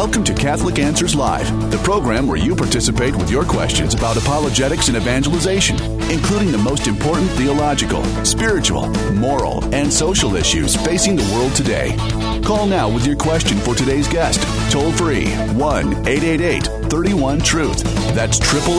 Welcome to Catholic Answers Live, the program where you participate with your questions about apologetics and evangelization, including the most important theological, spiritual, moral, and social issues facing the world today. Call now with your question for today's guest. Toll free 1-888-31-TRUTH. That's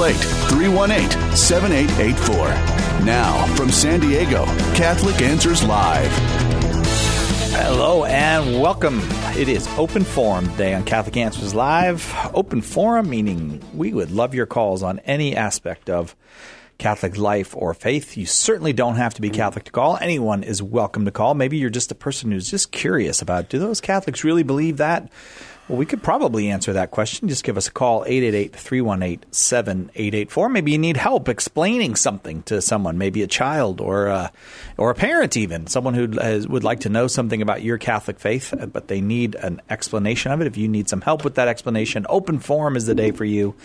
888-318-7884. Now, from San Diego, Catholic Answers Live. Hello and welcome. It is Open Forum Day on Catholic Answers Live. Open Forum meaning we would love your calls on any aspect of Catholic life or faith. You certainly don't have to be Catholic to call. Anyone is welcome to call. Maybe you're just a person who's just curious about, do those Catholics really believe that? Well, we could probably answer that question. Just give us a call, 888-318-7884. Maybe you need help explaining something to someone, maybe a child or a parent even, someone who would like to know something about your Catholic faith, but they need an explanation of it. If you need some help with that explanation, Open Forum is the day for you,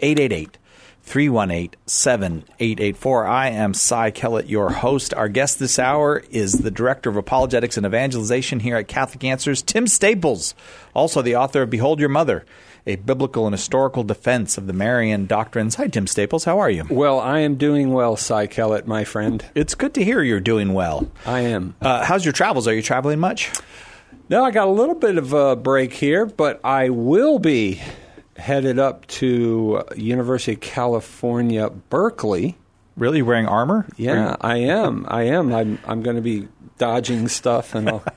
888-318-7884. I am Cy Kellett, your host. Our guest this hour is the Director of Apologetics and Evangelization here at Catholic Answers, Tim Staples, also the author of Behold Your Mother, a biblical and historical defense of the Marian doctrines. Hi, Tim Staples. How are you? Well, I am doing well, Cy Kellett, my friend. It's good to hear you're doing well. I am. How's your travels? Are you traveling much? No, I got a little bit of a break here, but I will be headed up to University of California, Berkeley. Really? Wearing armor? Yeah, I am. I'm going to be dodging stuff and all.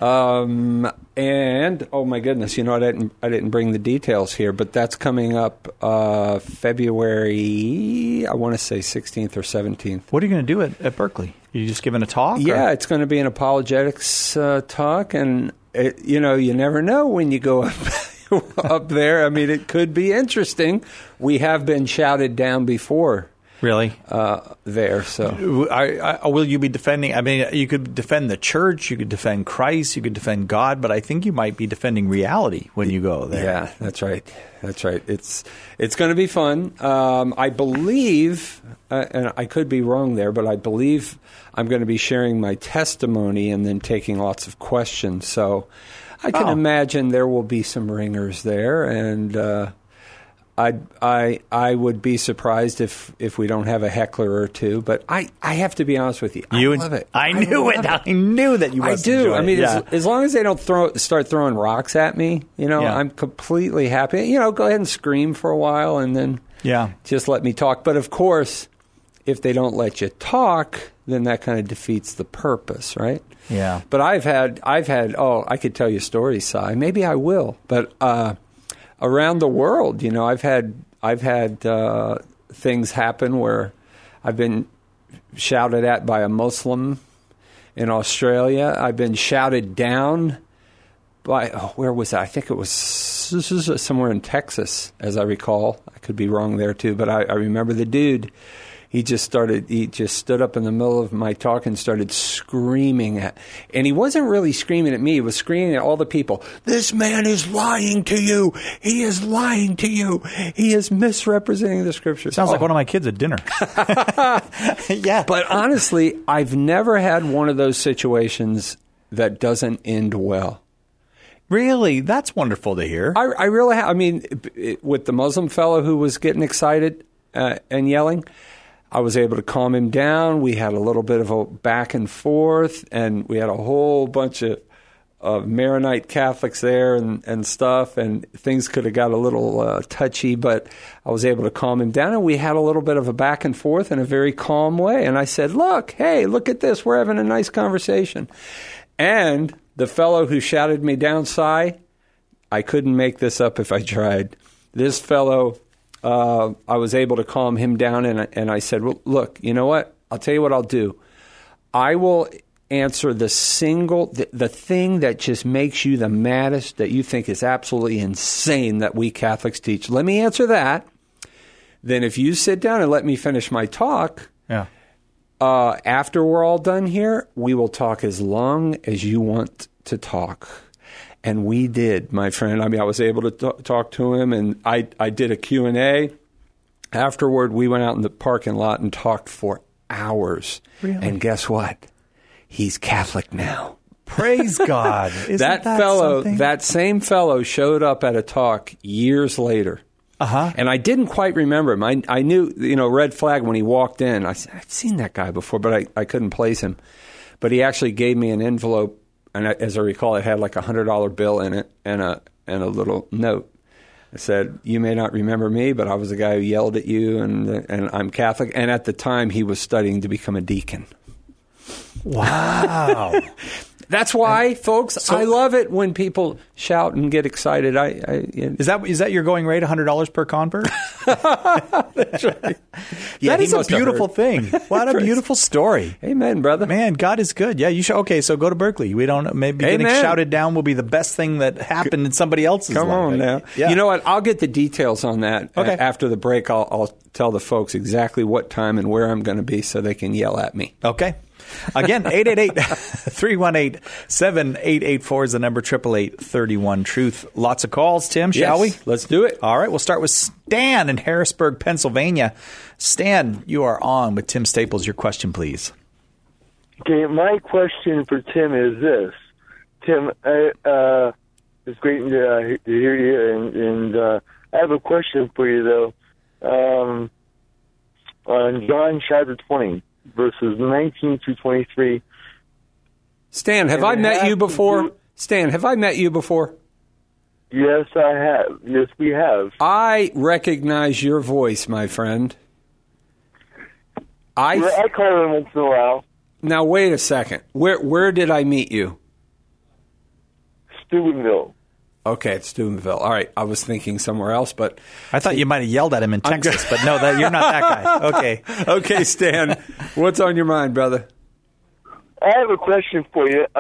And oh my goodness, I didn't bring the details here, but that's coming up February, I want to say 16th or 17th. What are you going to do at Berkeley? Are you just giving a talk? Yeah, it's going to be an apologetics talk, and you never know when you go up there. I mean, it could be interesting. We have been shouted down before. Really? There, so. Will you be defending? I mean, you could defend the church, you could defend Christ, you could defend God, but I think you might be defending reality when you go there. Yeah, that's right. That's right. It's going to be fun. I believe, and I could be wrong there, but I believe I'm going to be sharing my testimony and then taking lots of questions. So I can imagine there will be some ringers there, and I would be surprised if we don't have a heckler or two. But I have to be honest with you, I love it. I knew that you must enjoy it. I mean, as long as they don't start throwing rocks at me, I'm completely happy. Go ahead and scream for a while, and then just let me talk. But of course, if they don't let you talk, then that kind of defeats the purpose, right? Yeah. But I've had. I could tell you stories, Si. Maybe I will. But around the world, I've had things happen where I've been shouted at by a Muslim in Australia. I've been shouted down by where was that? I think this is somewhere in Texas, as I recall. I could be wrong there too, but I remember the dude. He just stood up in the middle of my talk and started screaming and he wasn't really screaming at me, he was screaming at all the people. This man is lying to you. He is lying to you. He is misrepresenting the scriptures. Sounds like one of my kids at dinner. Yeah. But honestly, I've never had one of those situations that doesn't end well. Really? That's wonderful to hear. I really have. I mean, with the Muslim fellow who was getting excited and yelling, I was able to calm him down. We had a little bit of a back and forth, and we had a whole bunch of Maronite Catholics there and stuff, and things could have got a little touchy, but I was able to calm him down, and we had a little bit of a back and forth in a very calm way. And I said, look at this. We're having a nice conversation. And the fellow who shouted me down, Si, I couldn't make this up if I tried. This fellow... I was able to calm him down, and I said, well, look, you know what? I'll tell you what I'll do. I will answer the thing that just makes you the maddest, that you think is absolutely insane that we Catholics teach. Let me answer that. Then if you sit down and let me finish my talk, after we're all done here, we will talk as long as you want to talk. And we did, my friend. I mean, I was able to talk to him, and I did a Q&A. Afterward, we went out in the parking lot and talked for hours. Really? And guess what? He's Catholic now. Praise God. Isn't that fellow, something? that same fellow showed up at a talk years later. Uh-huh. And I didn't quite remember him. I knew, red flag when he walked in. I said, I've seen that guy before, but I couldn't place him. But he actually gave me an envelope, and as I recall, it had like a $100 bill in it and a little note. It said, "You may not remember me, but I was the guy who yelled at you, and I'm Catholic." And at the time, he was studying to become a deacon. Wow. That's why, folks, I love it when people shout and get excited. Is that your going rate, $100 per convert? That's right. Yeah, that is a beautiful thing. What a beautiful story. Amen, brother. Man, God is good. Yeah, you should. Okay, so go to Berkeley. We don't maybe getting shouted down will be the best thing that happened in somebody else's life. Come on now. Yeah. You know what? I'll get the details on that. Okay. After the break, I'll tell the folks exactly what time and where I'm going to be so they can yell at me. Okay. Again, 888-318-7884 is the number, 888-31-TRUTH. Lots of calls, Tim, shall we? Let's do it. All right, we'll start with Stan in Harrisburg, Pennsylvania. Stan, you are on with Tim Staples. Your question, please. Okay, my question for Tim is this. Tim, it's great to hear you, and I have a question for you, though. On John chapter 20. Verses 19 through 23. Stan, have I met you before? Stan, have I met you before? Yes, I have. Yes, we have. I recognize your voice, my friend. I call him once in a while. Now, wait a second. Where did I meet you? Steubenville. Okay, it's Steubenville. All right, I was thinking somewhere else, but I thought you might have yelled at him in Texas, but no, you're not that guy. Okay, okay, Stan, what's on your mind, brother? I have a question for you.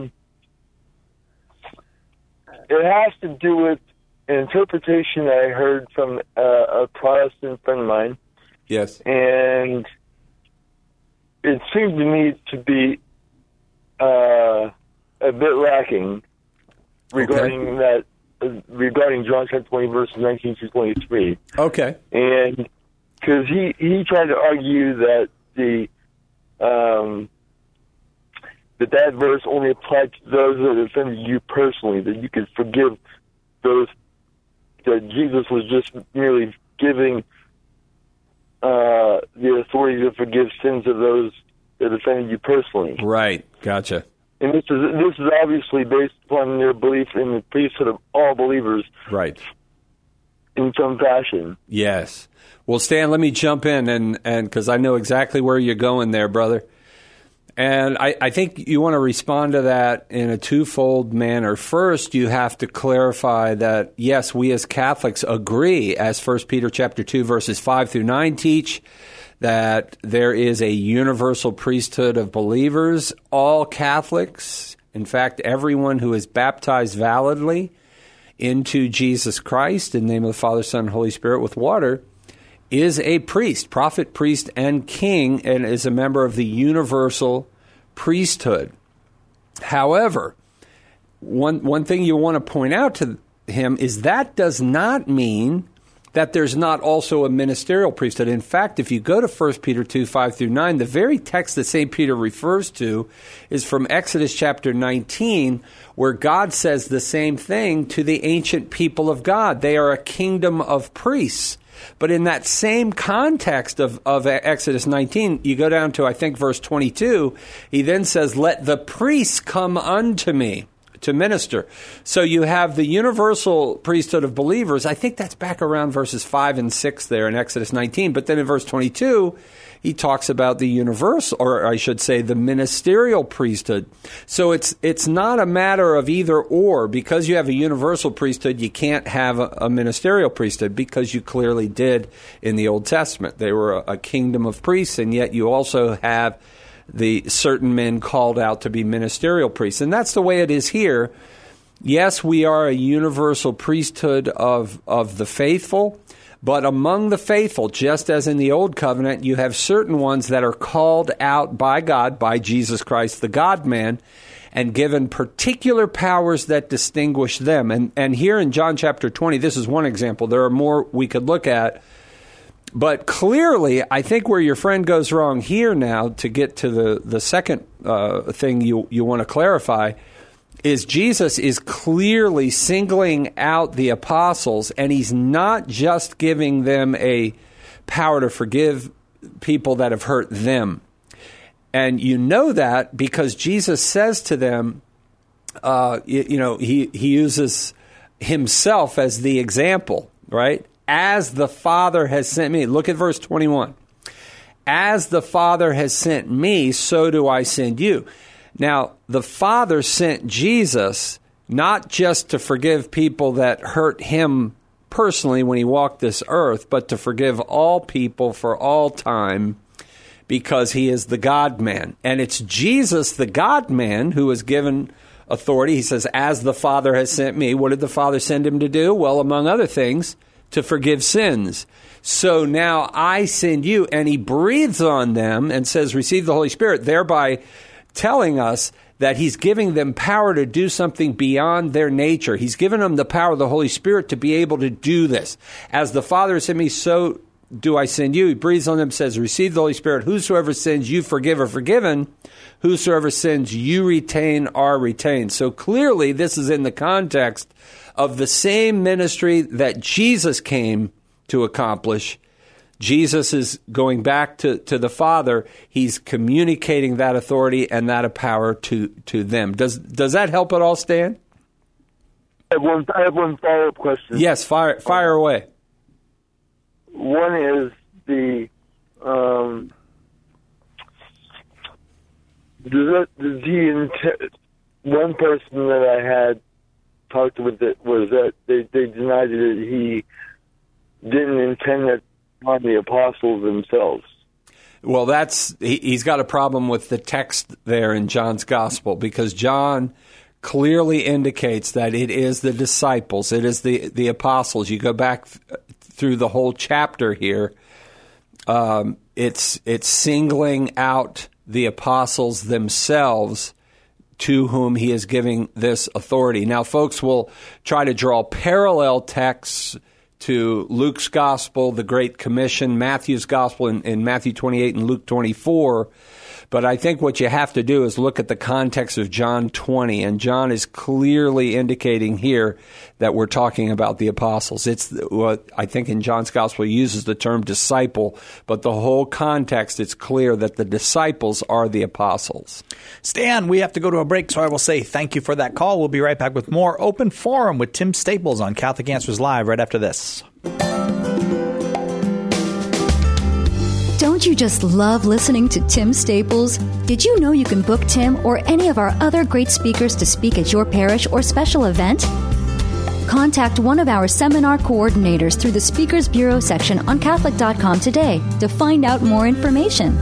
It has to do with an interpretation that I heard from a Protestant friend of mine. Yes, and it seemed to me to be a bit lacking. Regarding John chapter 20, verses 19 through 23. Okay. And because he tried to argue that that verse only applied to those that offended you personally, that you could forgive those, that Jesus was just merely giving the authority to forgive sins of those that offended you personally. Right. Gotcha. And this is obviously based upon their belief in the priesthood of all believers. Right. In some fashion. Yes. Well, Stan, let me jump in and because I know exactly where you're going there, brother. And I think you want to respond to that in a twofold manner. First, you have to clarify that, yes, we as Catholics agree, as 1 Peter chapter 2, verses 5 through 9 teach, that there is a universal priesthood of believers. All Catholics, in fact, everyone who is baptized validly into Jesus Christ in the name of the Father, Son, and Holy Spirit with water, is a priest, prophet, priest, and king, and is a member of the universal priesthood. However, one thing you want to point out to him is that does not mean that there's not also a ministerial priesthood. In fact, if you go to 1 Peter 2, 5 through 9, the very text that St. Peter refers to is from Exodus chapter 19, where God says the same thing to the ancient people of God. They are a kingdom of priests. But in that same context of Exodus 19, you go down to, I think, verse 22, he then says, "Let the priests come unto me to minister." So you have the universal priesthood of believers. I think that's back around verses 5 and 6 there in Exodus 19. But then in verse 22, he talks about the universal, or I should say the ministerial priesthood. So it's not a matter of either or. Because you have a universal priesthood, you can't have a ministerial priesthood, because you clearly did in the Old Testament. They were a kingdom of priests, and yet you also have the certain men called out to be ministerial priests. And that's the way it is here. Yes, we are a universal priesthood of the faithful, but among the faithful, just as in the Old Covenant, you have certain ones that are called out by God, by Jesus Christ, the God-man, and given particular powers that distinguish them. And here in John chapter 20, this is one example. There are more we could look at. But clearly, I think where your friend goes wrong here now, to get to the second thing you want to clarify, is Jesus is clearly singling out the apostles, and he's not just giving them a power to forgive people that have hurt them. And you know that because Jesus says to them, he uses himself as the example, right? As the Father has sent me. Look at verse 21. As the Father has sent me, so do I send you. Now, the Father sent Jesus not just to forgive people that hurt him personally when he walked this earth, but to forgive all people for all time because he is the God-man. And it's Jesus, the God-man, who is given authority. He says, as the Father has sent me. What did the Father send him to do? Well, among other things, to forgive sins. So now I send you, and he breathes on them and says, receive the Holy Spirit, thereby telling us that he's giving them power to do something beyond their nature. He's given them the power of the Holy Spirit to be able to do this. As the Father has sent me, so do I send you. He breathes on them, says, receive the Holy Spirit. Whosoever sins you forgive are forgiven. Whosoever sins you retain are retained. So clearly this is in the context of the same ministry that Jesus came to accomplish. Jesus is going back to the Father. He's communicating that authority and that power to them. Does that help at all, Stan? I have one follow-up question. Yes, fire away. One is one person that I had talked with it was that they denied that he didn't intend that on the apostles themselves. Well, he's got a problem with the text there in John's gospel, because John clearly indicates that it is the disciples, it is the apostles. You go back through the whole chapter here, it's singling out the apostles themselves to whom he is giving this authority. Now, folks will try to draw parallel texts to Luke's Gospel, the Great Commission, Matthew's Gospel in Matthew 28 and Luke 24. But I think what you have to do is look at the context of John 20, and John is clearly indicating here that we're talking about the apostles. It's what I think in John's Gospel he uses the term disciple, but the whole context, it's clear that the disciples are the apostles. Stan, we have to go to a break, so I will say thank you for that call. We'll be right back with more Open Forum with Tim Staples on Catholic Answers Live right after this. Don't you just love listening to Tim Staples? Did you know you can book Tim or any of our other great speakers to speak at your parish or special event? Contact one of our seminar coordinators through the Speakers Bureau section on Catholic.com today to find out more information.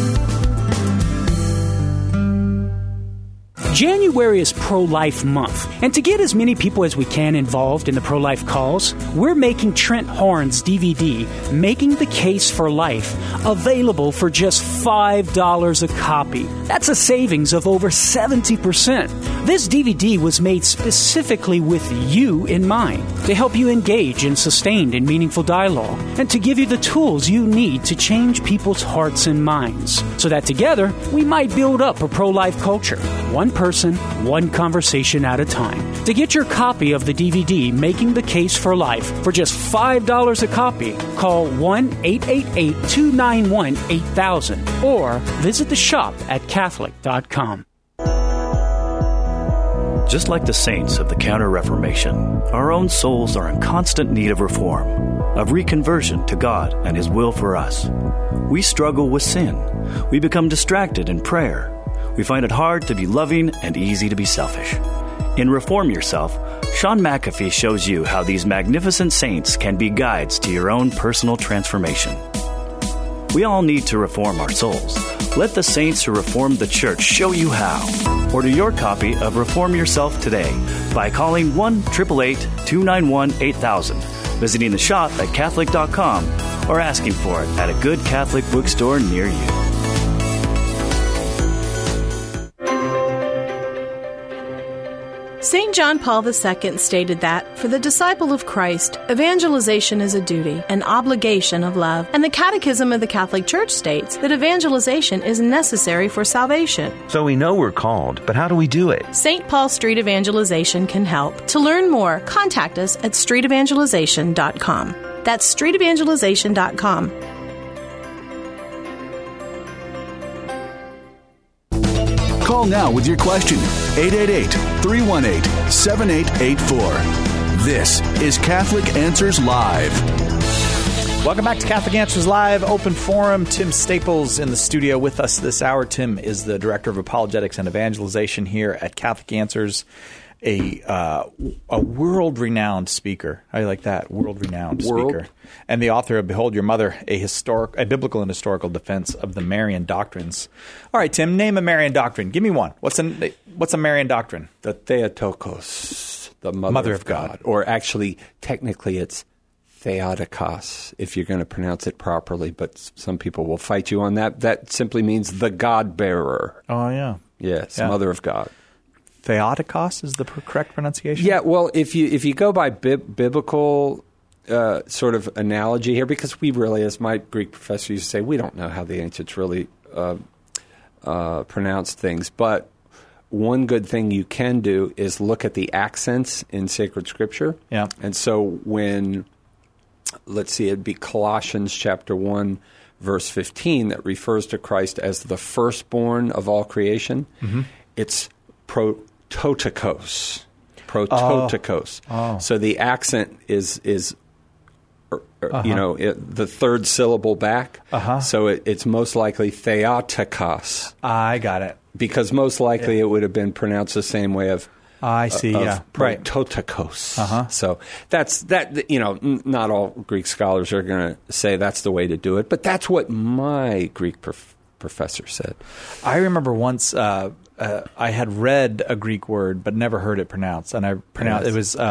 January is Pro-Life Month, and to get as many people as we can involved in the pro-life cause, we're making Trent Horn's DVD, Making the Case for Life, available for just $5 a copy. That's a savings of over 70%. This DVD was made specifically with you in mind, to help you engage in sustained and meaningful dialogue, and to give you the tools you need to change people's hearts and minds, so that together we might build up a pro-life culture, one person, one conversation at a time. To get your copy of the DVD, Making the Case for Life, for just $5 a copy, call 1-888-291-8000 or visit the shop at Catholic.com. Just like the saints of the Counter-Reformation, our own souls are in constant need of reform, of reconversion to God and His will for us. We struggle with sin. We become distracted in prayer. We find it hard to be loving and easy to be selfish. In Reform Yourself, Sean McAfee shows you how these magnificent saints can be guides to your own personal transformation. We all need to reform our souls. Let the saints who reformed the church show you how. Order your copy of Reform Yourself today by calling 1-888-291-8000, visiting the shop at Catholic.com, or asking for it at a good Catholic bookstore near you. St. John Paul II stated that, for the disciple of Christ, evangelization is a duty, an obligation of love, and the Catechism of the Catholic Church states that evangelization is necessary for salvation. So we know we're called, but how do we do it? St. Paul Street Evangelization can help. To learn more, contact us at streetevangelization.com. That's streetevangelization.com. Call now with your question. 888-318-7884. This is Catholic Answers Live. Welcome back to Catholic Answers Live, Open Forum. Tim Staples in the studio with us this hour. Tim is the Director of Apologetics and Evangelization here at Catholic Answers, a world-renowned speaker. How do you like that? World-renowned speaker. And the author of Behold Your Mother, a biblical and historical defense of the Marian doctrines. All right, Tim, name a Marian doctrine. Give me one. What's a Marian doctrine? The Theotokos, the Mother of God. Or actually, technically, it's Theotokos, if you're going to pronounce it properly, but some people will fight you on that. That simply means the God-bearer. Oh, yeah. Yes, Yeah. Mother of God. Theotokos is the correct pronunciation? Yeah, well, if you go by biblical sort of analogy here, because we really, as my Greek professor used to say, we don't know how the ancients really pronounced things. But one good thing you can do is look at the accents in sacred scripture. Yeah. And so when, let's see, it'd be Colossians chapter 1, verse 15, that refers to Christ as the firstborn of all creation. Mm-hmm. It's prototokos. Oh. So the accent is the third syllable back. So it's most likely Theotokos. I got it. Because most likely it would have been pronounced the same way of I see, yeah. Right. Prototokos. So that's not all Greek scholars are going to say that's the way to do it, but that's what my Greek professor said. I remember once I had read a Greek word but never heard it pronounced, and I pronounced it was,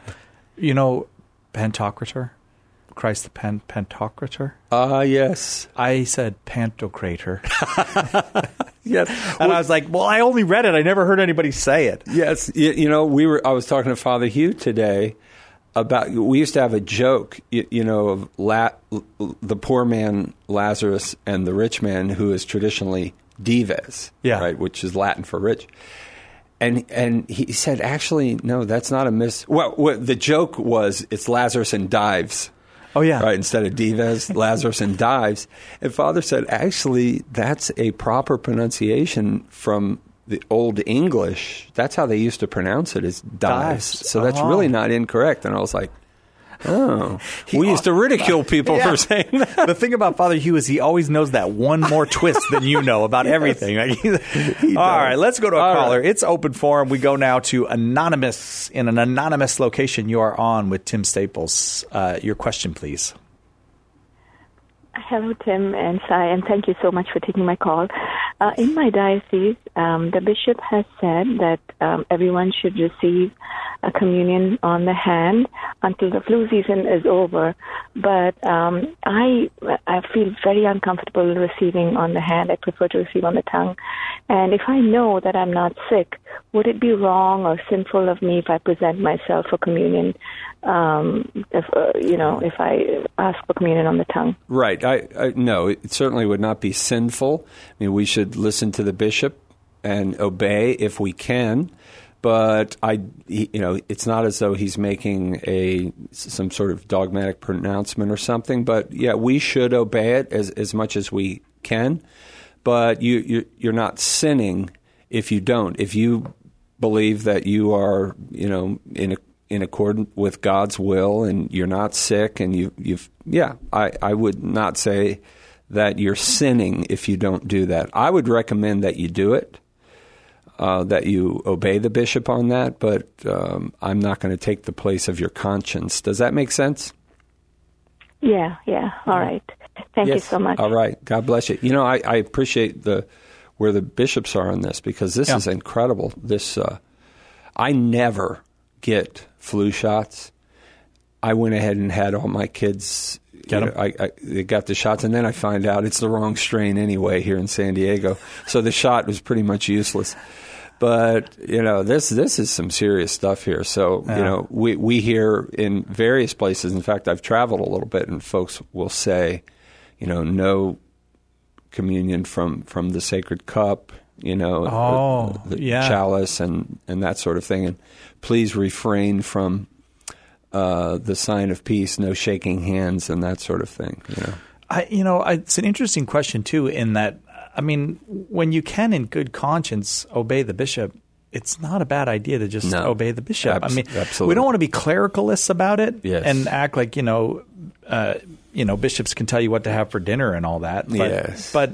Pantocrator, Christ the Pantocrator. Yes. I said Pantocrator. Yes. And I was like, well, I only read it. I never heard anybody say it. Yes. I was talking to Father Hugh today about, we used to have a joke, of the poor man Lazarus and the rich man, who is traditionally Dives, right, which is Latin for rich. And he said, actually, no, that's not a Well, the joke was it's Lazarus and Dives. Oh, yeah. Right, instead of Dives, Lazarus and Dives. And Father said, actually, that's a proper pronunciation from the Old English. That's how they used to pronounce it, is Dives. So that's really not incorrect. And I was like, oh. We used to ridicule people for saying that. The thing about Father Hugh is he always knows that one more twist than you know about everything. All right, let's go to a caller. Right. It's Open Forum. We go now to Anonymous. In an anonymous location, you are on with Tim Staples. Your question, please. Hello, Tim and Sai, and thank you so much for taking my call. In my diocese, the bishop has said that everyone should receive a communion on the hand until the flu season is over. But I feel very uncomfortable receiving on the hand. I prefer to receive on the tongue. And if I know that I'm not sick, would it be wrong or sinful of me if I present myself for communion? If I ask for communion on the tongue? Right. No, it certainly would not be sinful. I mean, we should listen to the bishop and obey if we can. But it's not as though he's making some sort of dogmatic pronouncement or something. But yeah, we should obey it as much as we can. But you're not sinning if you don't. If you believe that you are, in accordance with God's will, and you're not sick, and I would not say that you're sinning if you don't do that. I would recommend that you do it. That you obey the bishop on that, but I'm not going to take the place of your conscience. Does that make sense? Yeah. All right. Thank you so much. All right. God bless you. I appreciate where the bishops are on this, because this is incredible. I never get flu shots. I went ahead and had all my kids they got the shots, and then I find out it's the wrong strain anyway here in San Diego. So the shot was pretty much useless. But, this is some serious stuff here. So, we hear in various places, in fact, I've traveled a little bit, and folks will say, no communion from the sacred cup, the chalice and that sort of thing. And please refrain from the sign of peace, no shaking hands and that sort of thing. It's an interesting question, too, in that, when you can in good conscience obey the bishop, it's not a bad idea to just obey the bishop. Absolutely. We don't want to be clericalists about it and act like, bishops can tell you what to have for dinner and all that. But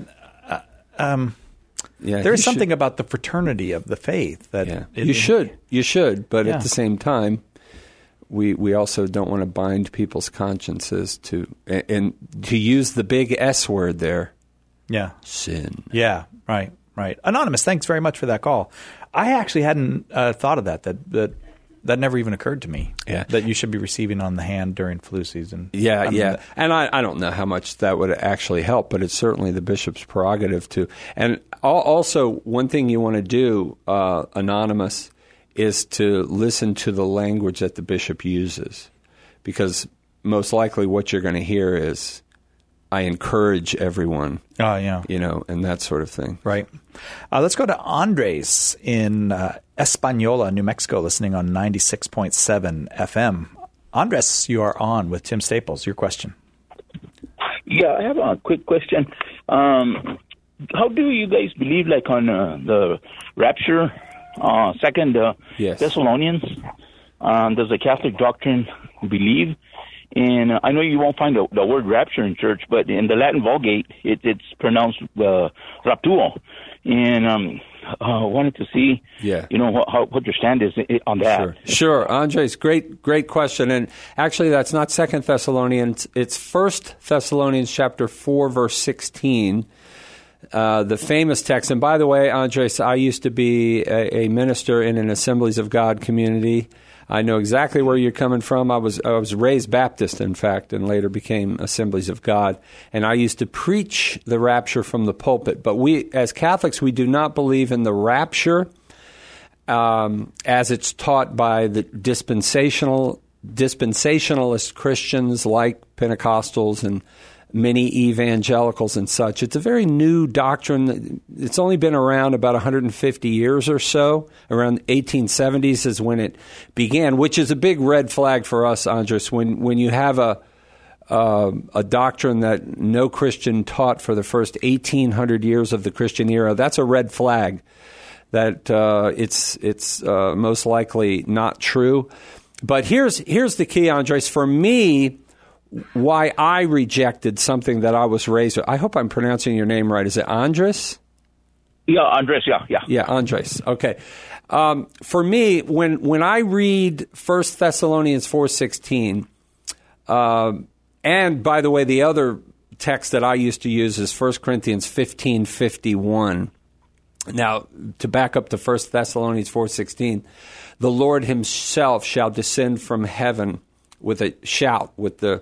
there's something about the fraternity of the faith that you should. But at the same time, we also don't want to bind people's consciences to use the big S word there. Yeah. Sin. Yeah. Right. Anonymous, thanks very much for that call. I actually hadn't thought of that never even occurred to me. Yeah. That you should be receiving on the hand during flu season. Yeah. And I don't know how much that would actually help, but it's certainly the bishop's prerogative to. And also, one thing you want to do, Anonymous, is to listen to the language that the bishop uses. Because most likely what you're going to hear is, I encourage everyone. Oh, yeah. And that sort of thing. Right. Let's go to Andres in Española, New Mexico, listening on 96.7 FM. Andres, you are on with Tim Staples. Your question. Yeah, I have a quick question. How do you guys believe, on the rapture, Second Thessalonians? Does the Catholic doctrine believe? And I know you won't find the word rapture in church, but in the Latin Vulgate, it's pronounced raptuo. And I wanted to see, what your stand is on that. Sure. Andres, great question. And actually, that's not 2 Thessalonians. It's 1 Thessalonians chapter 4, verse 16. The famous text. And by the way, Andres, I used to be a minister in an Assemblies of God community. I know exactly where you're coming from. I was raised Baptist, in fact, and later became Assemblies of God. And I used to preach the rapture from the pulpit. But we, as Catholics, we do not believe in the rapture as it's taught by the dispensationalist Christians like Pentecostals and many evangelicals and such. It's a very new doctrine. It's only been around about 150 years or so. Around 1870s is when it began, which is a big red flag for us, Andres. When you have a doctrine that no Christian taught for the first 1,800 years of the Christian era, that's a red flag that it's most likely not true. But here's the key, Andres. For me, why I rejected something that I was raised with. I hope I'm pronouncing your name right. Is it Andres? Yeah, Andres, yeah. Yeah, Andres. Okay. For me, when I read 1 Thessalonians 4:16, and by the way, the other text that I used to use is 1 Corinthians 15:51. Now, to back up to 1 Thessalonians 4:16, the Lord himself shall descend from heaven with a shout, with the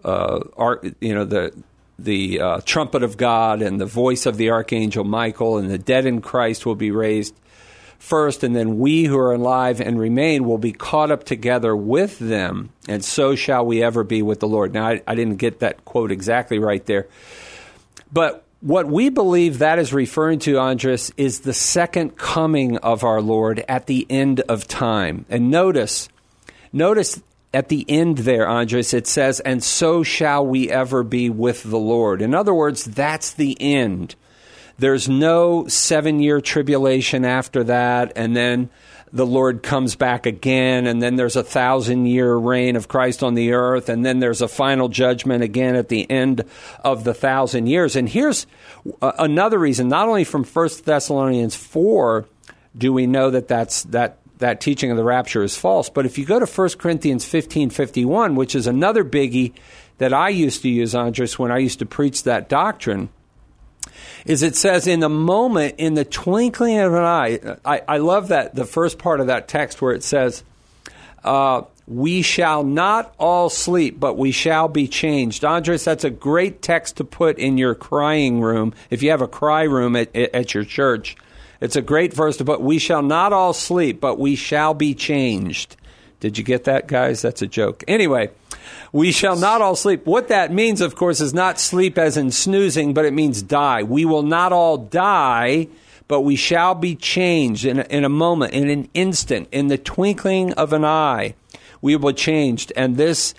trumpet of God and the voice of the archangel Michael, and the dead in Christ will be raised first, and then we who are alive and remain will be caught up together with them, and so shall we ever be with the Lord. Now, I didn't get that quote exactly right there, but what we believe that is referring to, Andres, is the second coming of our Lord at the end of time. And notice at the end there, Andres, it says, and so shall we ever be with the Lord. In other words, that's the end. There's no 7-year tribulation after that, and then the Lord comes back again, and then there's a 1,000-year reign of Christ on the earth, and then there's a final judgment again at the end of the 1,000 years. And here's another reason. Not only from 1 Thessalonians 4 do we know that teaching of the rapture is false. But if you go to 1 Corinthians 15:51, which is another biggie that I used to use, Andres, when I used to preach that doctrine, is it says, in the moment, in the twinkling of an eye, I love that, the first part of that text where it says, we shall not all sleep, but we shall be changed. Andres, that's a great text to put in your crying room, if you have a cry room at your church. It's a great verse to put. We shall not all sleep, but we shall be changed. Did you get that, guys? That's a joke. Anyway, we shall not all sleep. What that means, of course, is not sleep as in snoozing, but it means die. We will not all die, but we shall be changed in a moment, in an instant, in the twinkling of an eye. We will be changed, and this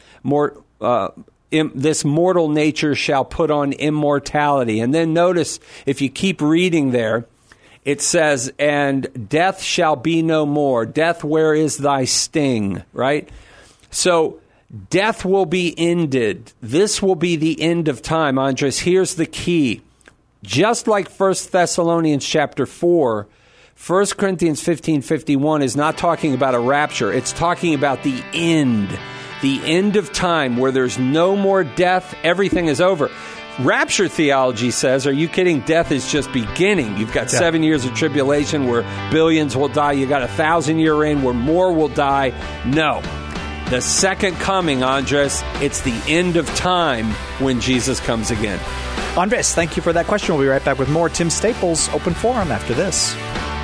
mortal nature shall put on immortality. And then notice, if you keep reading there, it says, and death shall be no more. Death, where is thy sting? Right? So death will be ended. This will be the end of time. Andres, here's the key. Just like 1 Thessalonians chapter 4, 1 Corinthians 15:51 is not talking about a rapture. It's talking about the end of time where there's no more death. Everything is over. Rapture theology says, are you kidding? Death is just beginning. You've got 7 years of tribulation where billions will die. You got 1,000-year reign where more will die. No. The second coming, Andres, it's the end of time when Jesus comes again. Andres, thank you for that question. We'll be right back with more Tim Staples Open Forum after this.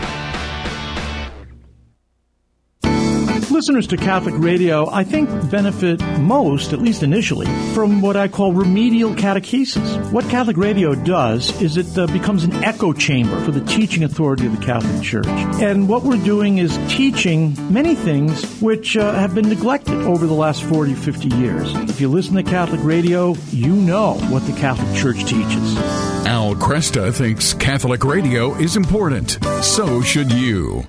Listeners to Catholic Radio, I think, benefit most, at least initially, from what I call remedial catechesis. What Catholic Radio does is it becomes an echo chamber for the teaching authority of the Catholic Church. And what we're doing is teaching many things which have been neglected over the last 40, 50 years. If you listen to Catholic Radio, you know what the Catholic Church teaches. Al Kresta thinks Catholic Radio is important. So should you.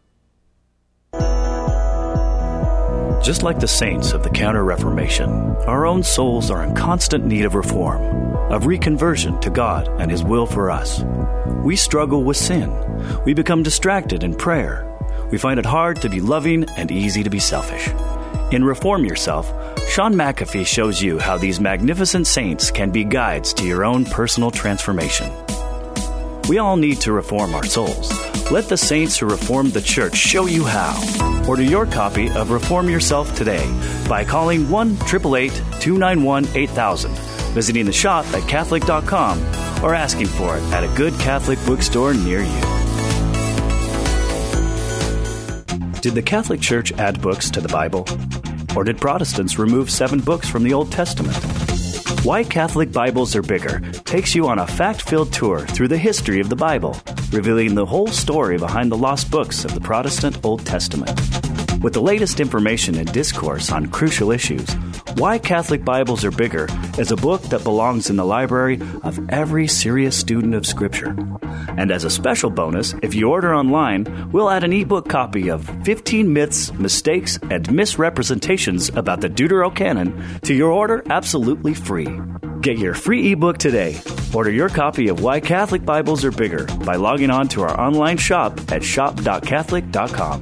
Just like the saints of the Counter-Reformation, our own souls are in constant need of reform, of reconversion to God and His will for us. We struggle with sin. We become distracted in prayer. We find it hard to be loving and easy to be selfish. In Reform Yourself, Sean McAfee shows you how these magnificent saints can be guides to your own personal transformation. We all need to reform our souls. Let the saints who reformed the church show you how. Order your copy of Reform Yourself today by calling 1-888-291-8000, visiting the shop at Catholic.com, or asking for it at a good Catholic bookstore near you. Did the Catholic Church add books to the Bible? Or did Protestants remove 7 books from the Old Testament? Why Catholic Bibles Are Bigger takes you on a fact-filled tour through the history of the Bible, revealing the whole story behind the lost books of the Protestant Old Testament. With the latest information and discourse on crucial issues, Why Catholic Bibles Are Bigger is a book that belongs in the library of every serious student of Scripture. And as a special bonus, if you order online, we'll add an ebook copy of 15 Myths, Mistakes, and Misrepresentations about the Deuterocanon to your order absolutely free. Get your free ebook today. Order your copy of Why Catholic Bibles Are Bigger by logging on to our online shop at shop.catholic.com.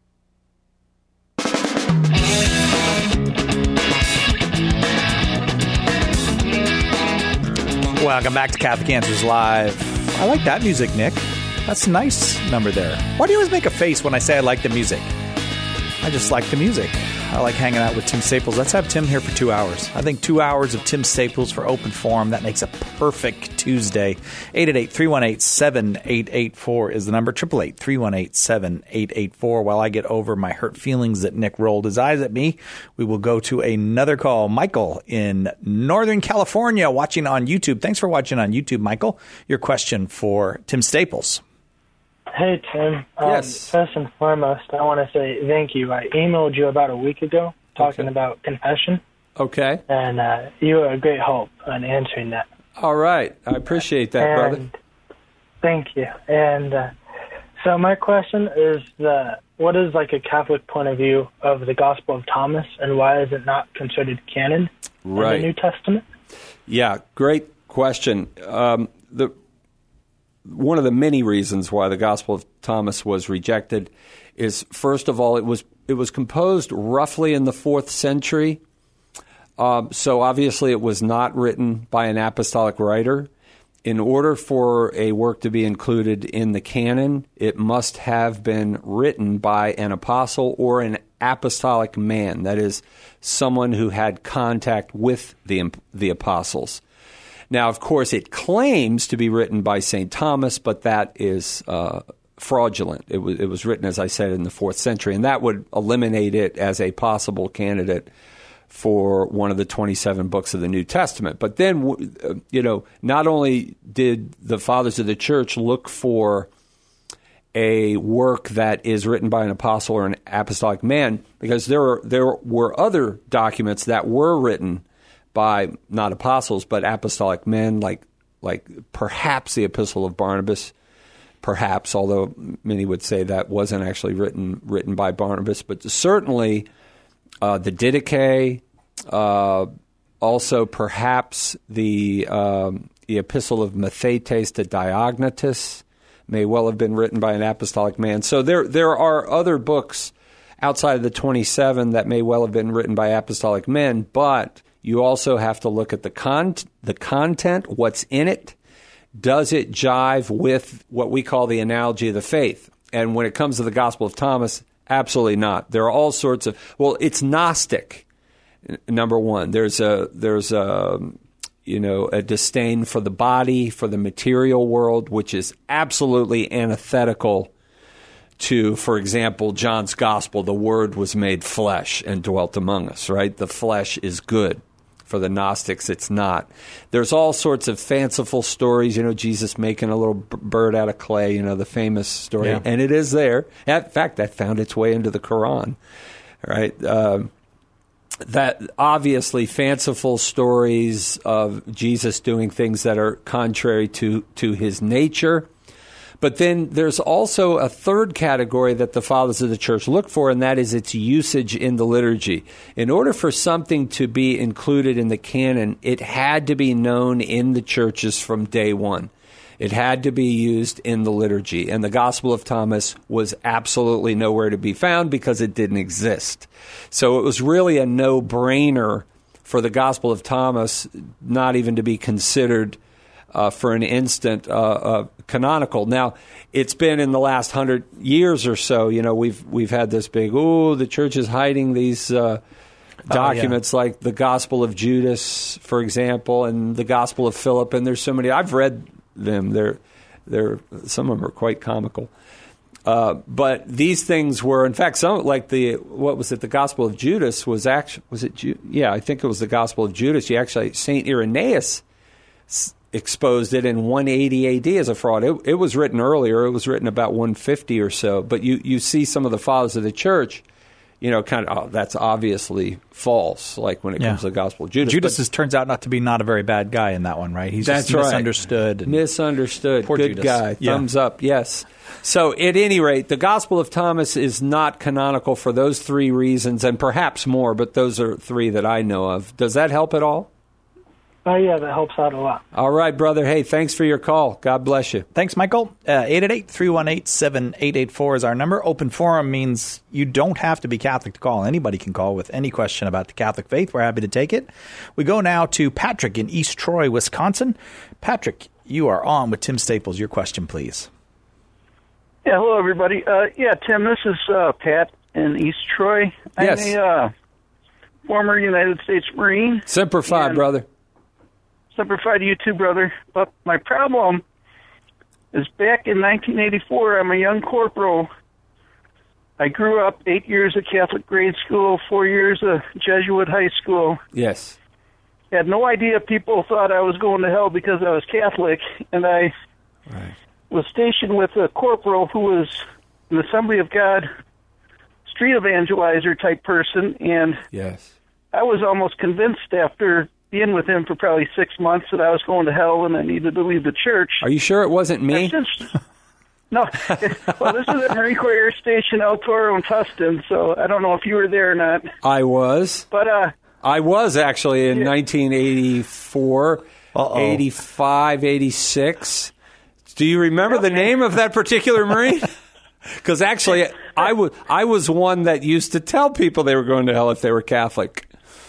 Welcome back to Catholic Answers Live. I like that music, Nick. That's a nice number there. Why do you always make a face when I say I like the music? I just like the music. I like hanging out with Tim Staples. Let's have Tim here for 2 hours. I think 2 hours of Tim Staples for Open Forum, that makes a perfect Tuesday. 888-318-7884 is the number. 888-318-7884. While I get over my hurt feelings that Nick rolled his eyes at me, we will go to another call. Michael in Northern California watching on YouTube. Thanks for watching on YouTube, Michael. Your question for Tim Staples. Hey, Tim. Yes. First and foremost, I want to say thank you. I emailed you about a week ago talking about confession. Okay. And you were a great help in answering that. All right. I appreciate that, brother. Thank you. And so my question is, what is like a Catholic point of view of the Gospel of Thomas, and why is it not considered canon in the New Testament? Yeah, great question. One of the many reasons why the Gospel of Thomas was rejected is, first of all, it was composed roughly in the 4th century. So obviously it was not written by an apostolic writer. In order for a work to be included in the canon, it must have been written by an apostle or an apostolic man, that is, someone who had contact with the apostles. Now, of course, it claims to be written by St. Thomas, but that is fraudulent. It was written, as I said, in the 4th century, and that would eliminate it as a possible candidate for one of the 27 books of the New Testament. But then, not only did the fathers of the church look for a work that is written by an apostle or an apostolic man, because there were other documents that were written by not apostles but apostolic men, like perhaps the Epistle of Barnabas, perhaps, although many would say that wasn't actually written by Barnabas, but certainly the Didache, also perhaps the Epistle of Mathetes to Diognetus may well have been written by an apostolic man. So there are other books outside of the 27 that may well have been written by apostolic men, but you also have to look at the content, what's in it. Does it jive with what we call the analogy of the faith? And when it comes to the Gospel of Thomas, absolutely not. There are all sorts of, it's Gnostic, number one. There's a disdain for the body, for the material world, which is absolutely antithetical to, for example, John's Gospel, the Word was made flesh and dwelt among us, right? The flesh is good. For the Gnostics, it's not. There's all sorts of fanciful stories, Jesus making a little bird out of clay, the famous story. Yeah. And it is there. In fact, that found its way into the Quran, right? That obviously fanciful stories of Jesus doing things that are contrary to his nature. But then there's also a third category that the fathers of the church look for, and that is its usage in the liturgy. In order for something to be included in the canon, it had to be known in the churches from day one. It had to be used in the liturgy. And the Gospel of Thomas was absolutely nowhere to be found because it didn't exist. So it was really a no-brainer for the Gospel of Thomas not even to be considered for an instant canonical. Now, it's been in the last 100 years or so, we've had this big, the church is hiding these documents like the Gospel of Judas, for example, and the Gospel of Philip, and there's so many. I've read them. They're some of them are quite comical. But these things were, in fact, some like the Gospel of Judas was actually, I think it was the Gospel of Judas. St. Irenaeus exposed it in 180 AD as a fraud. It was written earlier. It was written about 150 or so. But you see some of the fathers of the church, that's obviously false, like when it comes to the Gospel of Judas. Judas turns out not a very bad guy in that one, right? He's just misunderstood. Right. Misunderstood. Poor Good Judas. guy. Thumbs up, yes. So at any rate, the Gospel of Thomas is not canonical for those three reasons, and perhaps more, but those are three that I know of. Does that help at all? Yeah, that helps out a lot. All right, brother. Hey, thanks for your call. God bless you. Thanks, Michael. 888-318-7884 is our number. Open forum means you don't have to be Catholic to call. Anybody can call with any question about the Catholic faith. We're happy to take it. We go now to Patrick in East Troy, Wisconsin. Patrick, you are on with Tim Staples. Your question, please. Yeah, hello, everybody. Tim, this is Pat in East Troy. Yes. I'm a former United States Marine. Semper Fi, brother. Semper Fi to you too, brother. But my problem is back in 1984, I'm a young corporal. I grew up 8 years of Catholic grade school, 4 years of Jesuit high school. Yes. Had no idea people thought I was going to hell because I was Catholic, and I was stationed with a corporal who was an Assembly of God street evangelizer type person, and I was almost convinced after being with him for probably 6 months that I was going to hell and I needed to leave the church. Are you sure it wasn't me? No. Well, this is at Marine Corps Air Station El Toro in Tustin, so I don't know if you were there or not. I was. But I was actually in 1984, 85, 86. Do you remember the name of that particular Marine? Because actually, I was one that used to tell people they were going to hell if they were Catholic.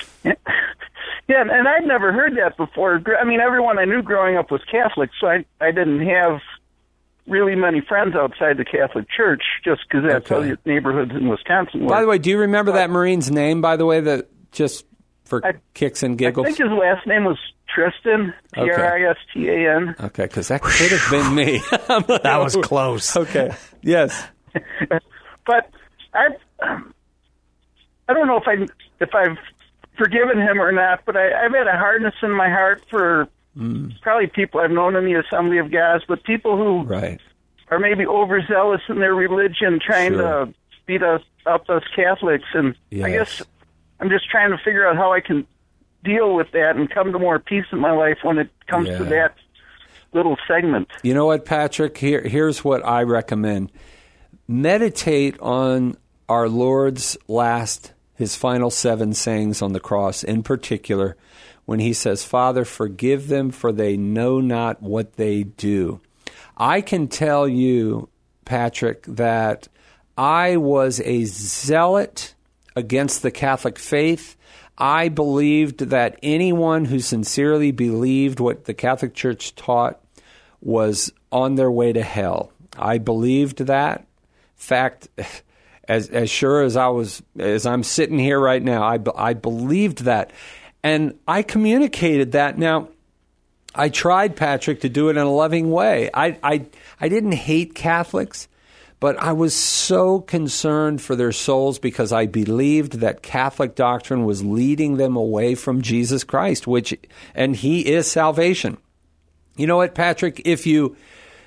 Yeah, and I'd never heard that before. I mean, everyone I knew growing up was Catholic, so I didn't have really many friends outside the Catholic Church, just because that's how the neighborhoods in Wisconsin were. By the way, do you remember that Marine's name, by the way, that just for kicks and giggles? I think his last name was Tristan, Tristan. Okay, because that could have been me. That was close. Okay. Yes. But I don't know if I've forgiven him or not, but I've had a hardness in my heart for probably people I've known in the Assembly of God, but people who are maybe overzealous in their religion, trying to beat us up, us Catholics. And I guess I'm just trying to figure out how I can deal with that and come to more peace in my life when it comes to that little segment. You know what, Patrick? Here's what I recommend. Meditate on our Lord's his final 7 sayings on the cross, in particular, when he says, Father, forgive them, for they know not what they do. I can tell you, Patrick, that I was a zealot against the Catholic faith. I believed that anyone who sincerely believed what the Catholic Church taught was on their way to hell. I believed that. In fact, as sure as I'm sitting here right now, I believed that. And I communicated that. Now, I tried, Patrick, to do it in a loving way. I didn't hate Catholics, but I was so concerned for their souls because I believed that Catholic doctrine was leading them away from Jesus Christ, and he is salvation. You know what, Patrick, if you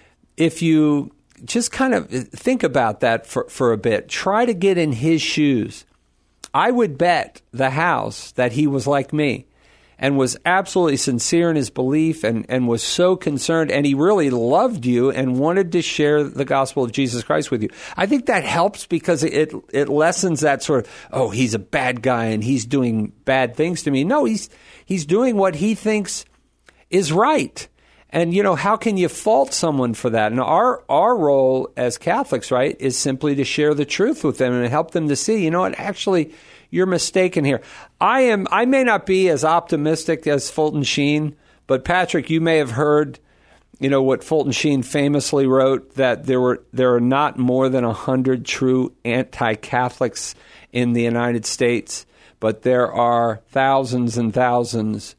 just kind of think about that for a bit, try to get in his shoes. I would bet the house that he was like me and was absolutely sincere in his belief and was so concerned, and he really loved you and wanted to share the gospel of Jesus Christ with you. I think that helps because it lessens that sort of, oh, he's a bad guy and he's doing bad things to me. No, he's doing what he thinks is right. And, you know, how can you fault someone for that? And our role as Catholics, right, is simply to share the truth with them and help them to see, you know what, actually, you're mistaken here. I may not be as optimistic as Fulton Sheen, but Patrick, you may have heard, you know, what Fulton Sheen famously wrote, that there are not more than 100 true anti-Catholics in the United States, but there are thousands and thousands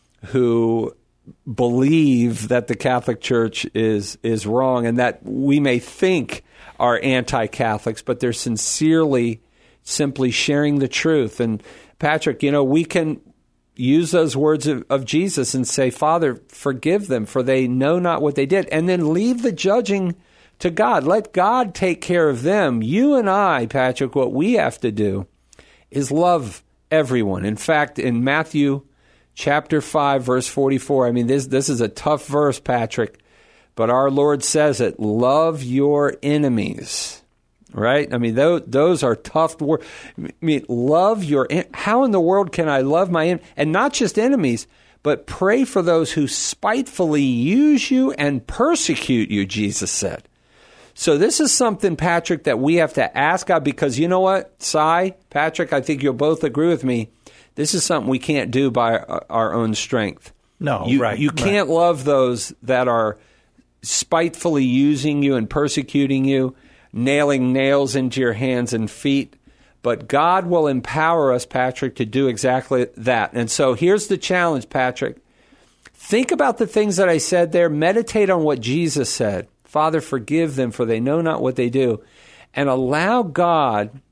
who believe that the Catholic Church is wrong, and that we may think are anti-Catholics, but they're sincerely simply sharing the truth. And Patrick, you know, we can use those words of Jesus and say, Father, forgive them, for they know not what they did, and then leave the judging to God. Let God take care of them. You and I, Patrick, what we have to do is love everyone. In fact, in Matthew chapter 5, verse 44, I mean, this is a tough verse, Patrick, but our Lord says it, love your enemies. Right? I mean, those are tough words. I mean, how in the world can I love my enemies? And not just enemies, but pray for those who spitefully use you and persecute you, Jesus said. So this is something, Patrick, that we have to ask God, because you know what, Cy, Patrick, I think you'll both agree with me. This is something we can't do by our own strength. No, You can't love those that are spitefully using you and persecuting you, nailing nails into your hands and feet. But God will empower us, Patrick, to do exactly that. And so here's the challenge, Patrick. Think about the things that I said there. Meditate on what Jesus said. Father, forgive them, for they know not what they do. And allow God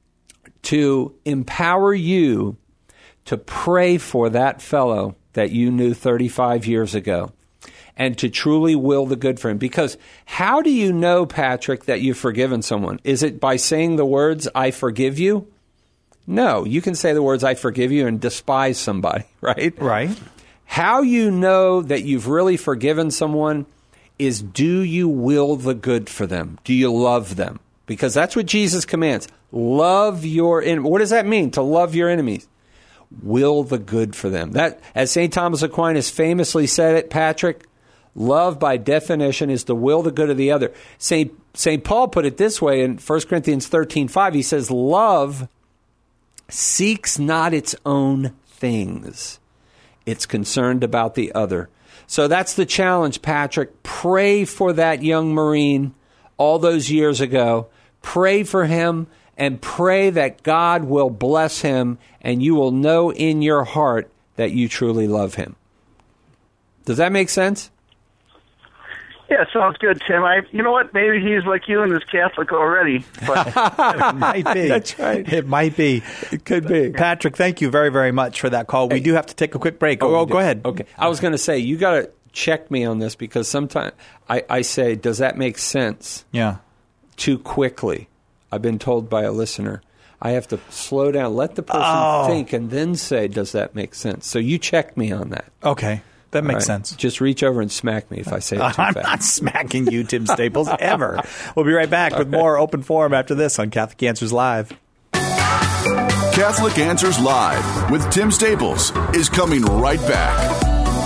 to empower you to pray for that fellow that you knew 35 years ago, and to truly will the good for him. Because how do you know, Patrick, that you've forgiven someone? Is it by saying the words, I forgive you? No, you can say the words, I forgive you, and despise somebody, right? Right. How you know that you've really forgiven someone is, do you will the good for them? Do you love them? Because that's what Jesus commands. Love your enemies. What does that mean, to love your enemies? Will the good for them. That, as St. Thomas Aquinas famously said it, Patrick, love by definition is to will the good of the other. St. Paul put it this way in 1 Corinthians 13:5. He says, love seeks not its own things. It's concerned about the other. So that's the challenge, Patrick. Pray for that young Marine all those years ago. Pray for him and pray that God will bless him, and you will know in your heart that you truly love him. Does that make sense? Yeah, sounds good, Tim. You know what? Maybe he's like you and is Catholic already. But it might be. That's right. It might be. It could be. Patrick, thank you very, very much for that call. We do have to take a quick break. Go ahead. Okay. I was going to say, you got to check me on this because sometimes I say, does that make sense? Yeah. Too quickly. I've been told by a listener. I have to slow down, let the person think, and then say, does that make sense? So you check me on that. Okay. That makes sense. Just reach over and smack me if I say it too fast. I'm not smacking you, Tim Staples, ever. We'll be right back with more Open Forum after this on Catholic Answers Live. Catholic Answers Live with Tim Staples is coming right back.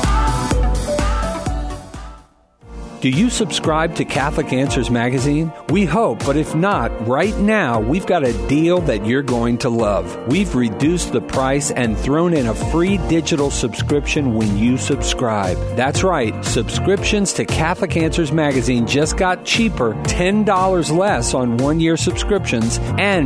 Do you subscribe to Catholic Answers Magazine? We hope, but if not, right now we've got a deal that you're going to love. We've reduced the price and thrown in a free digital subscription when you subscribe. That's right, subscriptions to Catholic Answers Magazine just got cheaper, $10 less on one-year subscriptions and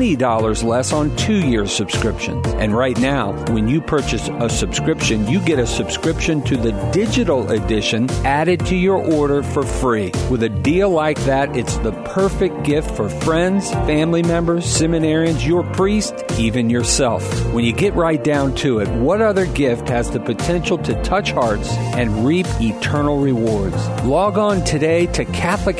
$20 less on two-year subscriptions. And right now, when you purchase a subscription, you get a subscription to the digital edition added to your order for free. With a deal like that, it's the perfect gift for friends, family members, seminarians, your priest, even yourself. When you get right down to it, what other gift has the potential to touch hearts and reap eternal rewards? Log on today to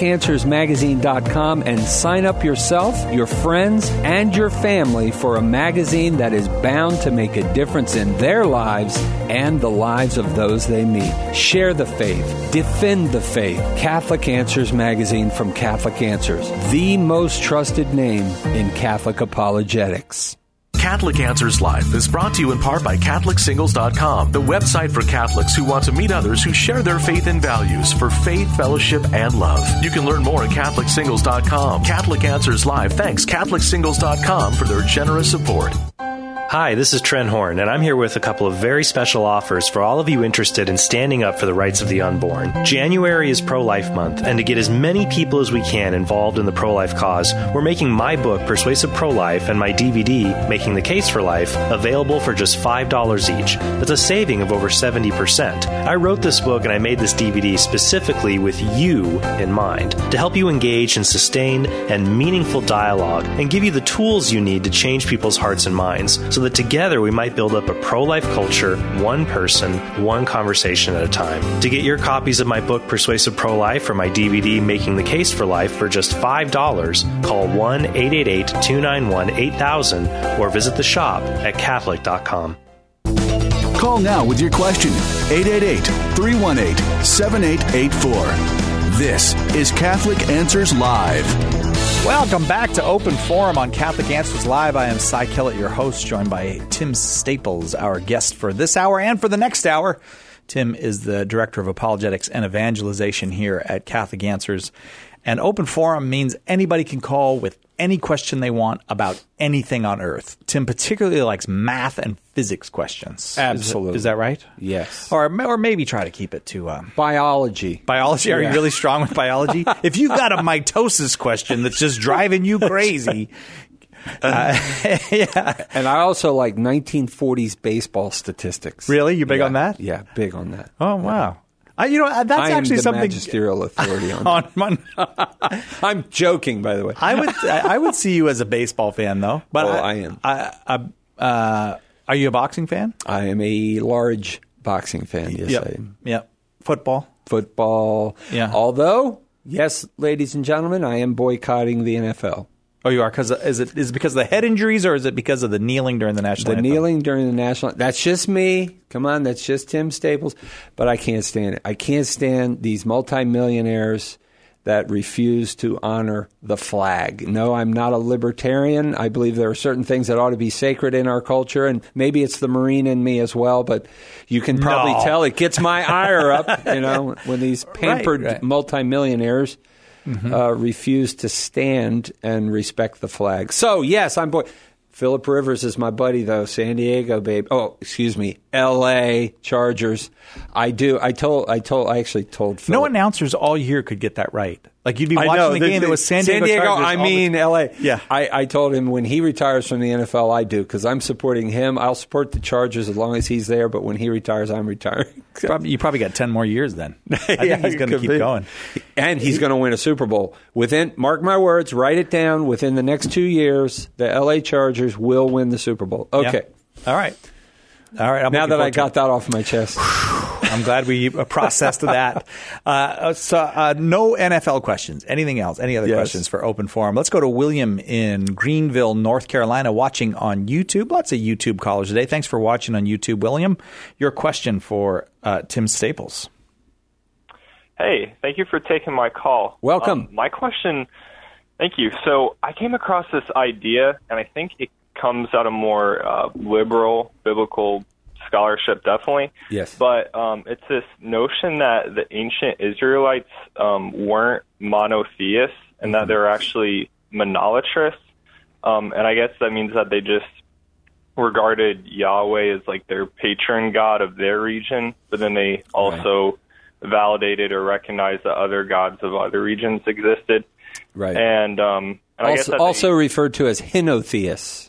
CatholicAnswersMagazine.com and sign up yourself, your friends, and your family for a magazine that is bound to make a difference in their lives and the lives of those they meet. Share the faith. Defend the faith. Catholic Answers Magazine from Catholic Answers, the most trusted name in Catholic apologetics. Catholic Answers Live is brought to you in part by CatholicSingles.com, the website for Catholics who want to meet others who share their faith and values for faith, fellowship, and love. You can learn more at CatholicSingles.com. Catholic Answers Live thanks CatholicSingles.com for their generous support. Hi, this is Trent Horn, and I'm here with a couple of very special offers for all of you interested in standing up for the rights of the unborn. January is Pro-Life Month, and to get as many people as we can involved in the pro-life cause, we're making my book, Persuasive Pro-Life, and my DVD, Making the Case for Life, available for just $5 each. That's a saving of over 70%. I wrote this book and I made this DVD specifically with you in mind, to help you engage in sustained and meaningful dialogue and give you the tools you need to change people's hearts and minds, so that together we might build up a pro-life culture, one person, one conversation at a time. To get your copies of my book, Persuasive Pro-Life, or my DVD, Making the Case for Life, for just $5, call 1-888-291-8000 or visit the shop at Catholic.com. Call now with your question, 888-318-7884. This is Catholic Answers Live. Welcome back to Open Forum on Catholic Answers Live. I am Cy Kellett, your host, joined by Tim Staples, our guest for this hour and for the next hour. Tim is the Director of Apologetics and Evangelization here at Catholic Answers. And Open Forum means anybody can call with any question they want about anything on earth. Tim particularly likes math and physics questions. Absolutely. Is that right? Yes. Or maybe try to keep it to... biology. Biology? Are you really strong with biology? If you've got a mitosis question that's just driving you crazy... yeah. And I also like 1940s baseball statistics. Really? You're big on that? Yeah, big on that. Oh, wow. That's actually something. I am the magisterial authority on that. I'm joking, by the way. I would see you as a baseball fan, though. But I am. Are you a boxing fan? I am a large boxing fan. Yes, I am. Yep. Football. Yeah. Although, yes, ladies and gentlemen, I am boycotting the NFL. Oh, you are? Is it because of the head injuries, or is it because of the kneeling during the national anthem? The kneeling during the national anthem. That's just me. Come on, that's just Tim Staples. But I can't stand it. I can't stand these multimillionaires that refuse to honor the flag. No, I'm not a libertarian. I believe there are certain things that ought to be sacred in our culture, and maybe it's the Marine in me as well, but you can probably tell it gets my ire up, when these pampered multimillionaires refuse to stand and respect the flag. So, yes, Philip Rivers is my buddy, though. San Diego, babe. Oh, excuse me. L.A. Chargers. I do. I actually told Philip. No announcers all year could get that right. Like you'd be watching the game that was San Diego Chargers. I mean L.A. Yeah. I told him when he retires from the NFL, I do, because I'm supporting him. I'll support the Chargers as long as he's there, but when he retires, I'm retiring. You probably got 10 more years then. I think he's going to keep going. And he's going to win a Super Bowl. Mark my words, write it down, within the next 2 years, the L.A. Chargers will win the Super Bowl. Okay. Yeah. All right. Now that I got that off my chest. I'm glad we processed that. So no NFL questions. Anything else? Any other questions for Open Forum? Let's go to William in Greenville, North Carolina, watching on YouTube. Lots of YouTube callers today. Thanks for watching on YouTube, William. Your question for Tim Staples. Hey, thank you for taking my call. Welcome. My question, thank you. So I came across this idea, and I think it comes out of more liberal, biblical scholarship, definitely. Yes. But it's this notion that the ancient Israelites weren't monotheists and that they're actually monolatrous. And I guess that means that they just regarded Yahweh as like their patron god of their region, but then they also validated or recognized that other gods of other regions existed. Right. And I guess that also referred to as henotheists.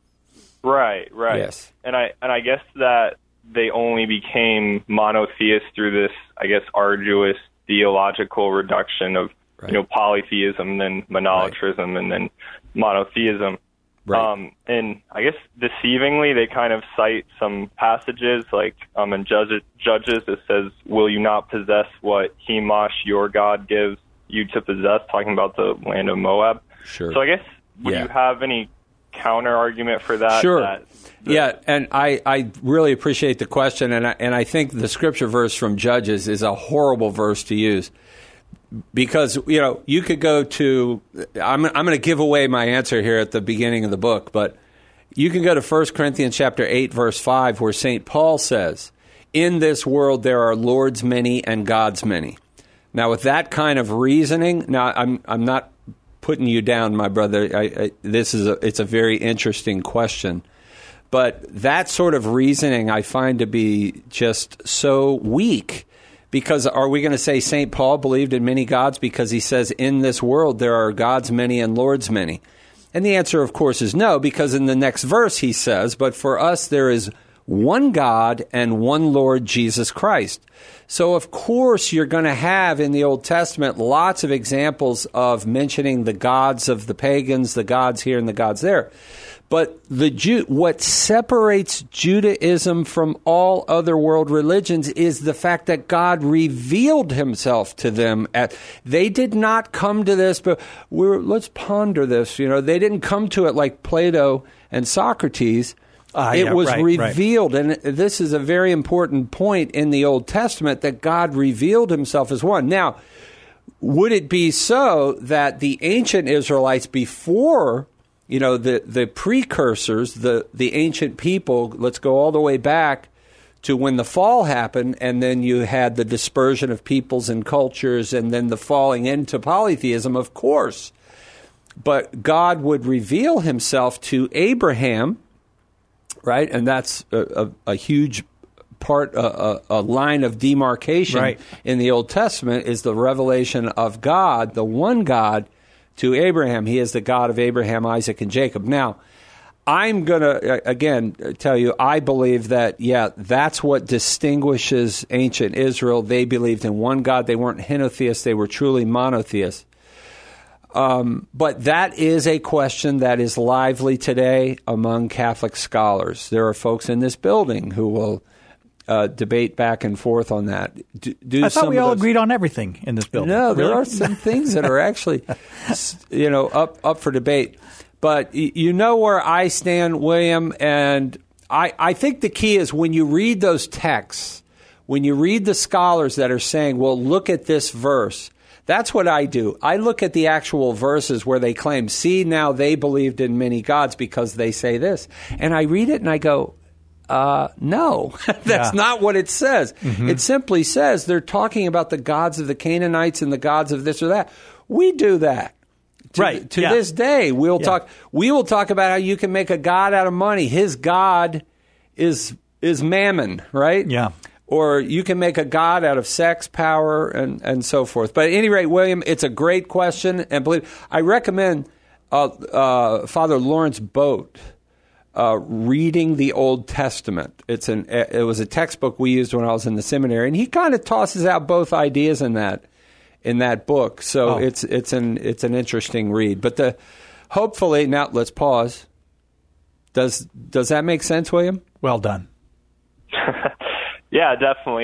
Right. Yes. And I guess that they only became monotheists through this, I guess, arduous theological reduction of polytheism, then monolatrism, and then monotheism. Right. And I guess deceivingly, they kind of cite some passages like in Judges it says, "Will you not possess what Chemosh your God gives you to possess?" Talking about the land of Moab. Sure. So I guess would you have any counter argument for that? Sure. And I really appreciate the question, and I think the scripture verse from Judges is a horrible verse to use, because you could go to I'm going to give away my answer here at the beginning of the book, but you can go to 1 Corinthians chapter 8 verse 5 where St. Paul says, "In this world there are lords many and gods many." Now with that kind of reasoning, now I'm not putting you down, my brother. It's a very interesting question. But that sort of reasoning I find to be just so weak, because are we going to say St. Paul believed in many gods because he says in this world there are gods many and lords many? And the answer, of course, is no, because in the next verse he says, "But for us there is one God and one Lord Jesus Christ." So, of course, you're going to have in the Old Testament lots of examples of mentioning the gods of the pagans, the gods here and the gods there. But what separates Judaism from all other world religions is the fact that God revealed himself to them. They did not come to this, but let's ponder this. They didn't come to it like Plato and Socrates. It was revealed, and this is a very important point in the Old Testament, that God revealed himself as one. Now, would it be so that the ancient Israelites before, the precursors, the ancient people, let's go all the way back to when the fall happened, and then you had the dispersion of peoples and cultures, and then the falling into polytheism, of course. But God would reveal himself to Abraham, right? And that's a huge part, a line of demarcation in the Old Testament is the revelation of God, the one God, to Abraham. He is the God of Abraham, Isaac, and Jacob. Now, I'm going to, again, tell you, I believe that, that's what distinguishes ancient Israel. They believed in one God. They weren't henotheists. They were truly monotheists. But that is a question that is lively today among Catholic scholars. There are folks in this building who will debate back and forth on that. I thought we all agreed on everything in this building. No, there are some things that are actually, up for debate. But you know where I stand, William, and I think the key is when you read those texts, when you read the scholars that are saying, well, look at this verse. That's what I do. I look at the actual verses where they claim, see, now they believed in many gods because they say this. And I read it and I go, no, that's not what it says. Mm-hmm. It simply says they're talking about the gods of the Canaanites and the gods of this or that. We do that. To this day, we will talk about how you can make a god out of money. His god is mammon, right? Yeah. or you can make a god out of sex, power, and so forth. But at any rate, William, it's a great question, and I recommend Father Lawrence Boat reading the Old Testament. It was a textbook we used when I was in the seminary, and he kind of tosses out both ideas in that book. So it's an interesting read. But hopefully, now let's pause. Does that make sense, William? Well done. Yeah, definitely.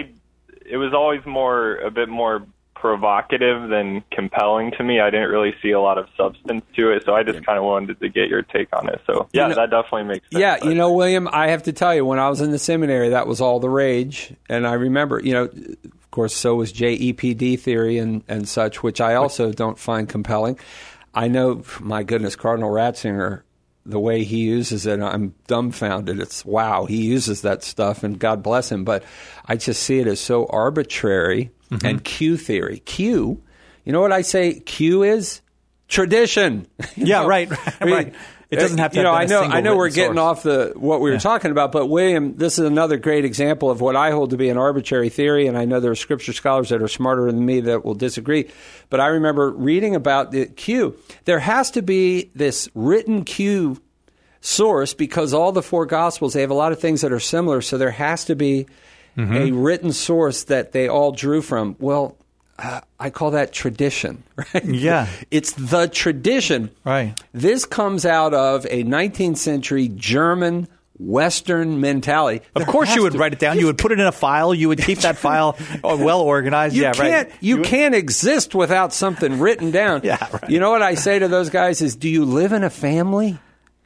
It was always a bit more provocative than compelling to me. I didn't really see a lot of substance to it, so I just kind of wanted to get your take on it. So, yeah, that definitely makes sense. Yeah, William, I have to tell you, when I was in the seminary, that was all the rage. And I remember, of course, so was JEPD theory and such, which I also don't find compelling. I know, my goodness, Cardinal Ratzinger, the way he uses it, I'm dumbfounded. It's wow, he uses that stuff, and God bless him. But I just see it as so arbitrary. Mm-hmm. And Q theory. Q, you know what I say Q is? Tradition. Yeah, right. Right. It doesn't have to have been a single I know we're written getting source. off what we were talking about, but William, this is another great example of what I hold to be an arbitrary theory, and I know there are scripture scholars that are smarter than me that will disagree. But I remember reading about the Q. There has to be this written Q source because all the four Gospels, they have a lot of things that are similar, so there has to be a written source that they all drew from. Well, I call that tradition, right? Yeah. It's the tradition. Right. This comes out of a 19th century German Western mentality. Of course you would write it down. You would put it in a file. You would keep that file well organized. You can't exist without something written down. Yeah, right. You know what I say to those guys is, do you live in a family?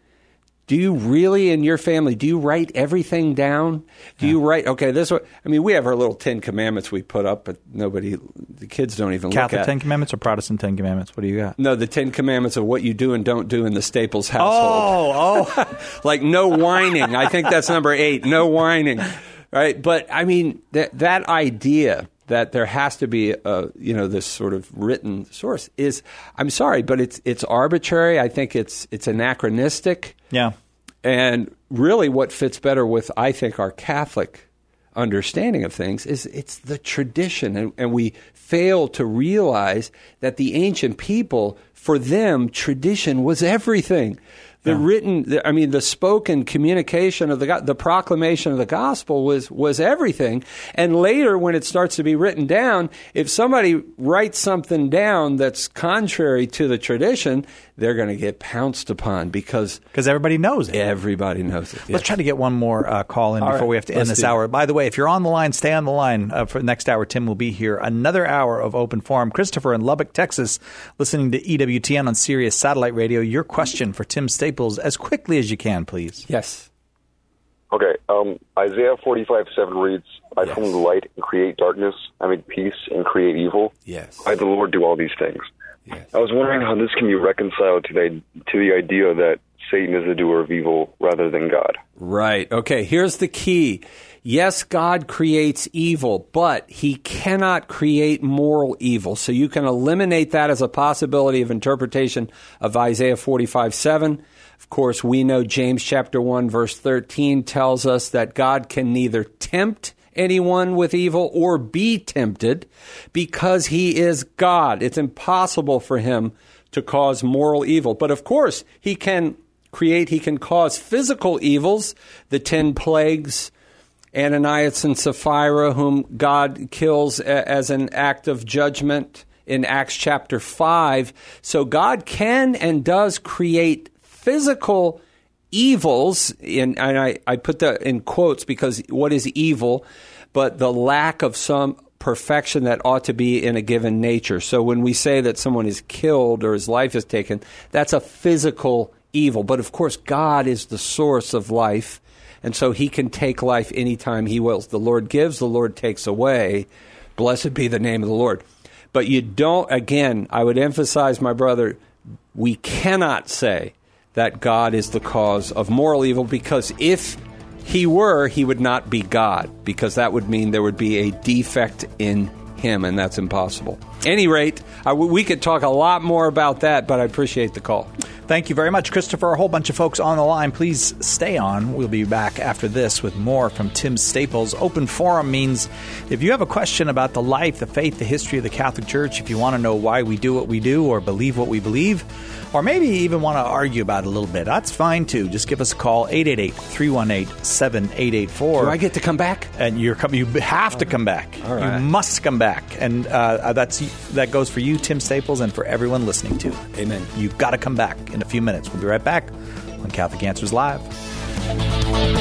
Do you really, in your family, do you write everything down? Do you write, we have our little 10 Commandments we put up, but the kids don't even look at. Catholic 10 Commandments or Protestant 10 Commandments? What do you got? No, the 10 Commandments of what you do and don't do in the Staples household. Like no whining. I think that's number 8, no whining. Right? But, I mean, that idea that there has to be this sort of written source is, I'm sorry, but it's arbitrary. I think it's anachronistic. Yeah. And really what fits better with, I think, our Catholic understanding of things is it's the tradition. And we fail to realize that the ancient people, for them, tradition was everything. The spoken communication of the proclamation of the gospel was everything. And later, when it starts to be written down, if somebody writes something down that's contrary to the tradition, they're going to get pounced upon because everybody knows it. Everybody knows it. Let's try to get one more call in before we have to end this hour. By the way, if you're on the line, stay on the line for the next hour. Tim will be here. Another hour of Open Forum. Christopher in Lubbock, Texas, listening to EWTN on Sirius Satellite Radio. Your question for Tim Staples as quickly as you can, please. Yes. Okay. Isaiah 45:7 reads, I form the light and create darkness. I make peace and create evil. Yes. I, the Lord, do all these things. Yes. I was wondering how this can be reconciled to the idea that Satan is the doer of evil rather than God. Right. Okay, here's the key. Yes, God creates evil, but he cannot create moral evil. So you can eliminate that as a possibility of interpretation of Isaiah 45:7. Of course, we know James chapter 1, verse 13 tells us that God can neither tempt anyone with evil or be tempted because he is God. It's impossible for him to cause moral evil. But of course, he can cause physical evils, the 10 plagues, Ananias and Sapphira, whom God kills as an act of judgment in Acts chapter 5. So God can and does create physical evils, and I put that in quotes because what is evil? But the lack of some perfection that ought to be in a given nature. So when we say that someone is killed or his life is taken, that's a physical evil. But of course, God is the source of life, and so he can take life anytime he wills. The Lord gives, the Lord takes away. Blessed be the name of the Lord. But you don't, again, I would emphasize, my brother, we cannot say that God is the cause of moral evil, because if he were, he would not be God, because that would mean there would be a defect in him, and that's impossible. At any rate, we could talk a lot more about that, but I appreciate the call. Thank you very much, Christopher. A whole bunch of folks on the line. Please stay on. We'll be back after this with more from Tim Staples. Open forum means if you have a question about the life, the faith, the history of the Catholic Church, if you want to know why we do what we do or believe what we believe, or maybe even want to argue about it a little bit, that's fine too. Just give us a call, 888-318-7884. Do I get to come back? And you have to come back. All right. You must come back. And that goes for you, Tim Staples, and for everyone listening to. Amen. You've got to come back in a few minutes. We'll be right back on Catholic Answers Live.